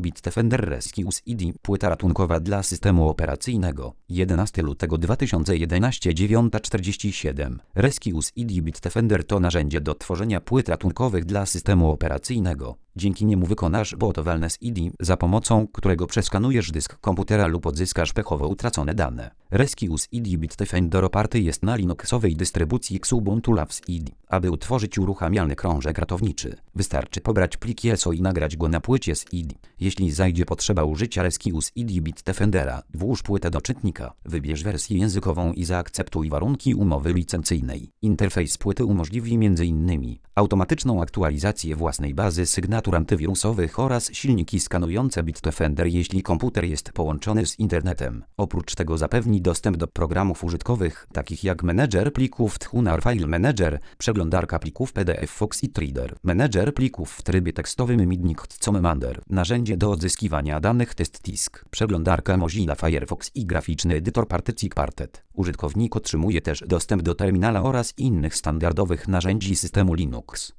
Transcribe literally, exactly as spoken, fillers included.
Bitdefender Rescue C D. Płyta ratunkowa dla systemu operacyjnego. jedenastego lutego dwa tysiące jedenastego, dziewiąta czterdzieści siedem. Rescue C D Bitdefender to narzędzie do tworzenia płyt ratunkowych dla systemu operacyjnego. Dzięki niemu wykonasz bootowalne C D, za pomocą którego przeskanujesz dysk komputera lub odzyskasz pechowo utracone dane. Rescue C D Bitdefender oparty jest na Linuxowej dystrybucji Xubuntu Love C D. Aby utworzyć uruchamialny krążek ratowniczy, wystarczy pobrać pliki E S O i nagrać go na płycie C D. Jeśli zajdzie potrzeba użycia Rescue C D Bitdefendera, włóż płytę do czytnika, wybierz wersję językową i zaakceptuj warunki umowy licencyjnej. Interfejs płyty umożliwi między innymi automatyczną aktualizację własnej bazy sygnatur antywirusowych oraz silniki skanujące Bitdefender, jeśli komputer jest połączony z internetem. Oprócz tego zapewni dostęp do programów użytkowych, takich jak menedżer plików Thunar File Manager, przeglądarka plików P D F Foxit Reader, menedżer plików w trybie tekstowym Midnight Commander, narzędzie do odzyskiwania danych TestDisk, przeglądarka Mozilla Firefox i graficzny edytor partycji Quartet. Użytkownik otrzymuje też dostęp do terminala oraz innych standardowych narzędzi systemu Linux.